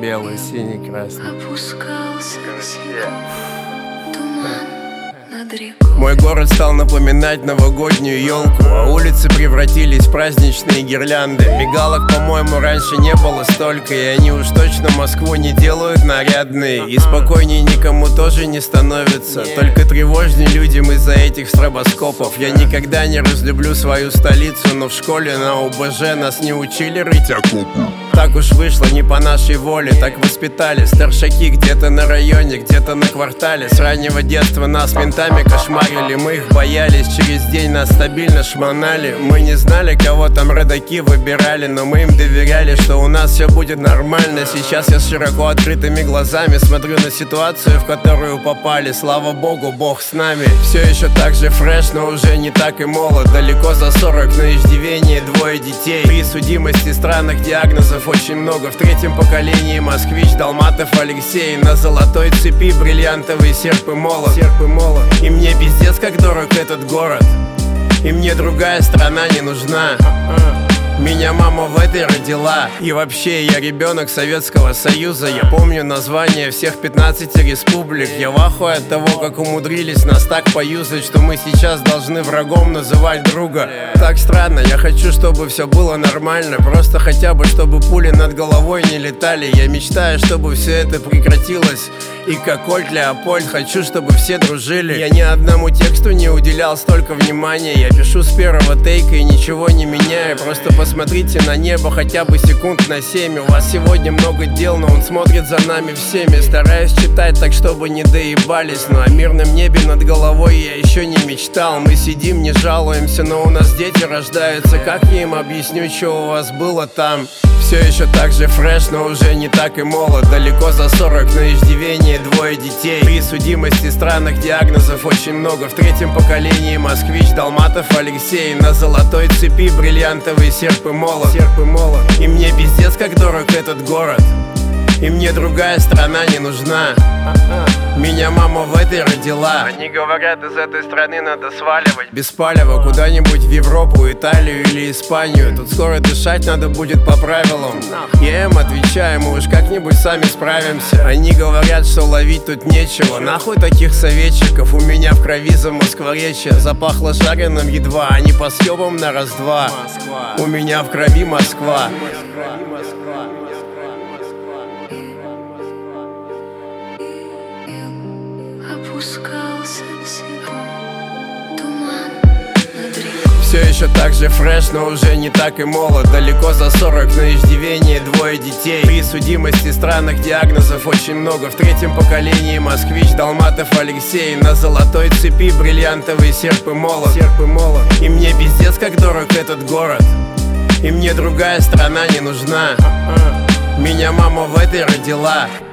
белый, синий, красный. Опускался туман над рекой. Мой город стал напоминать новогоднюю елку, а улицы превратились в праздничные гирлянды. Мигалок, по-моему, раньше не было столько, и они уж точно Москву не делают нарядной. И спокойнее никому тоже не становится, только тревожнее людям из-за этих стробоскопов. Я никогда не разлюблю свою столицу, но в школе на ОБЖ нас не учили рыть окопы. Так уж вышло, не по нашей воле, так воспитали старшаки где-то на районе, где-то на квартале. С раннего детства нас ментами кошмарили, мы их боялись, через день нас стабильно шмонали. Мы не знали, кого там родаки выбирали, но мы им доверяли, что у нас все будет нормально. Сейчас я с широко открытыми глазами смотрю на ситуацию, в которую попали. Слава богу, Бог с нами. Все еще так же фреш, но уже не так и молод. Далеко за 40, на иждивении 2 детей. При судимости странных диагнозов очень много. В 3-м поколении москвич, Долматов Алексей. На золотой цепи бриллиантовый серп и молот. И мне пиздец как дорог этот город, и мне другая страна не нужна. Меня мама в этой родила. И вообще я ребенок Советского Союза. Я помню название всех 15 республик. Я в ахуе от того, как умудрились нас так поюзать, что мы сейчас должны врагом называть друга. Так странно, я хочу, чтобы все было нормально. Просто хотя бы, чтобы пули над головой не летали. Я мечтаю, чтобы все это прекратилось. И как Кольт Леопольд, хочу, чтобы все дружили. Я ни одному тексту не уделял столько внимания. Я пишу с первого тейка и ничего не меняю. Просто посмотрите на небо хотя бы секунд на 7. У вас сегодня много дел, но он смотрит за нами всеми. Стараюсь читать так, чтобы не доебались, но о мирном небе над головой я еще не мечтал. Мы сидим, не жалуемся, но у нас дети рождаются. Как я им объясню, что у вас было там? Все еще так же фреш, но уже не так и молод. Далеко за 40, на иждивении 2 детей. При судимости странных диагнозов очень много. В 3-м поколении москвич, Долматов Алексей. На золотой цепи бриллиантовый серп и молот. И мне пиздец как дорог этот город, и мне другая страна не нужна. Меня мама в этой родила. Они говорят, из этой страны надо сваливать без палева куда-нибудь в Европу, Италию или Испанию. Тут скоро дышать надо будет по правилам. Я им отвечаю, мы уж как-нибудь сами справимся. Они говорят, что ловить тут нечего. Нахуй таких советчиков, у меня в крови за москворечье. Запахло жареным едва, а не по съебам на раз-два. У меня в крови Москва. Опускался туман над рекой. Все еще так же фреш, но уже не так и молод. Далеко за 40, на иждивении 2 детей. При судимости странных диагнозов очень много. В 3-м поколении москвич, Долматов Алексей. На золотой цепи бриллиантовый серп и молот. И мне пиздец как дорог этот город, и мне другая страна не нужна. Меня мама в этой родила.